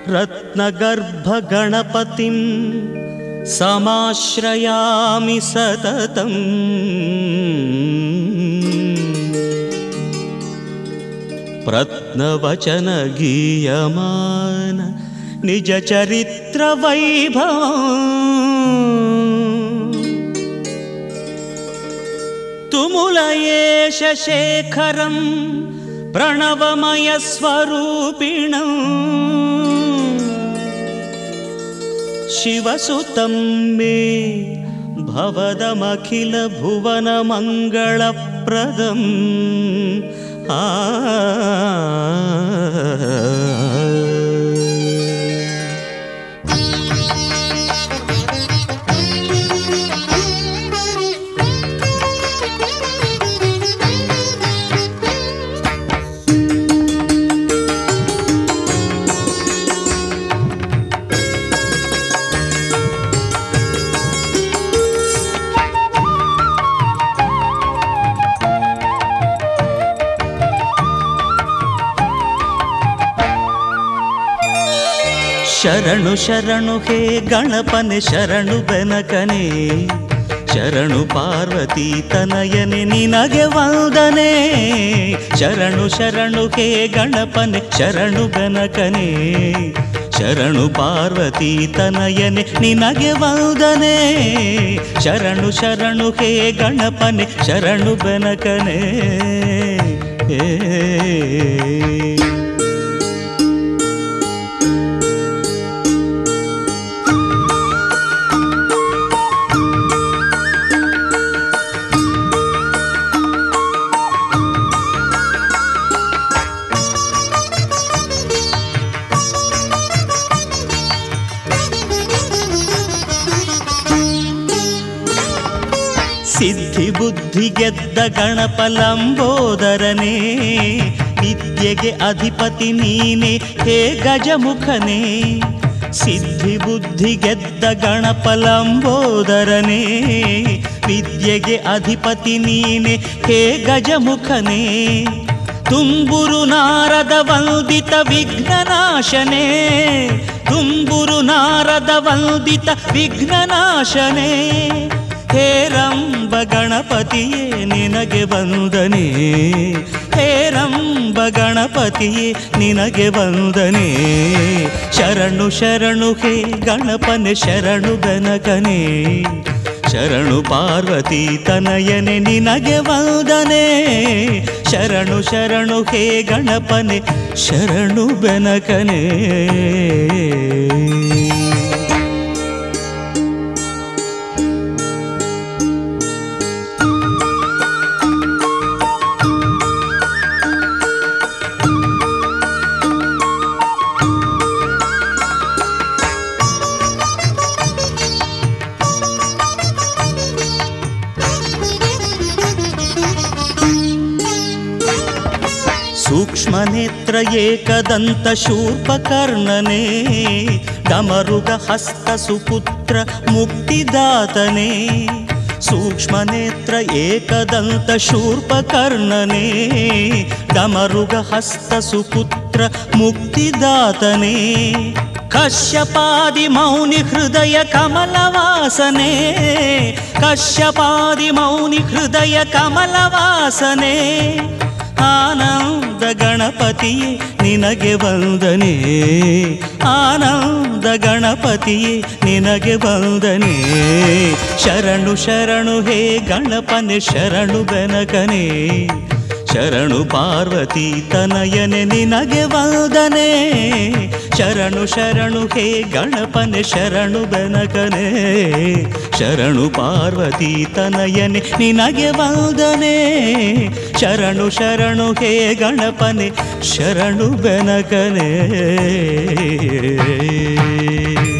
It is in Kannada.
रत्नगर्भगणपतिं समाश्रयामि सततम् प्रत्नवचनगीयमान निजचरित्रवैभवम् तुमुलयेश शेखरं प्रणवमयस्वरूपिणम् शिवसुतं मे भवदमखिलभुवनमङ्गलप्रदम् ಶರಣು ಶರಣು ಹೇ ಗಣಪನೆ ಶರಣು ಬೆನಕನೆ ಶರಣು ಪಾರ್ವತಿ ತನಯನೆ ನಿನಗೆ ವಂದನೆ ಶರಣು ಶರಣು ಹೇ ಗಣಪನೆ ಶರಣು ಬೆನಕನೆ ಶರಣು ಪಾರ್ವತಿ ತನಯನೆ ನಿನಗೆ ವಂದನೆ ಶರಣು ಶರಣು ಹೇ ಗಣಪನೆ ಶರಣು ಬೆನಕನೆ ಸಿದ್ಧಿ ಬುದ್ಧಿ ಗೆದ್ದ ಗಣಪ ಲಂಬೋದರನೇ ವಿದ್ಯೆಗೆ ಅಧಿಪತಿ ನೀನೆ ಹೇ ಗಜಮುಖನೇ ಸಿದ್ಧಿ ಬುದ್ಧಿ ಗೆದ್ದ ಗಣಪ ಲಂಬೋದರನೇ ವಿದ್ಯೆಗೆ ಅಧಿಪತಿ ನೀನೆ ಹೇ ಗಜಮುಖನೇ ತುಂಬುರು ನಾರದ ವಂದಿತ ವಿಘ್ನನಾಶನೇ ತುಂಬುರು ನಾರದ ವಂದಿತ ವಿಘ್ನನಾಶನೇ ಹೇರಂಬ ಗಣಪತಿಯೇ ನಿನಗೆ ವಂದನೆ ಹೇರಂಬ ಗಣಪತಿಯೇ ನಿನಗೆ ವಂದನೆ ಶರಣು ಶರಣು ಹೇ ಗಣಪನೆ ಶರಣು ಬೆನಕನೆ ಶರಣು ಪಾರ್ವತಿ ತನಯನೆ ನಿನಗೆ ವಂದನೆ ಶರಣು ಶರಣು ಹೇ ಗಣಪನೆ ಶರಣು ಬೆನಕನೆ सूक्ष्मनेत्र एकदंत शूर्पकर्णने डमरुग हस्त सुपुत्र मुक्तिदातने सूक्ष्मनेत्र एकदंत शूर्पकर्णने डमरुग हस्त सुपुत्र मुक्तिदातने कश्यपादि मौनि हृदय कमलवासने कश्यपादि मौनि हृदय कमलवासने आनंद गणपतिये निनगे वंदने आनंद गणपतिये निनगे वंदने शरणु शरणु हे गणपने शरणु बेनकने ಶರಣು ಪಾರ್ವತಿ ತನಯನೆ ನಿನಗೆ ವಂದನೆ ಶರಣು ಶರಣು ಹೇ ಗಣಪನೆ ಶರಣು ಬೆನಕನೆ ಶರಣು ಪಾರ್ವತಿ ತನಯನೆ ನಿನಗೆ ವಂದನೆ ಶರಣು ಶರಣು ಹೇ ಗಣಪನೆ ಶರಣು ಬೆನಕನೆ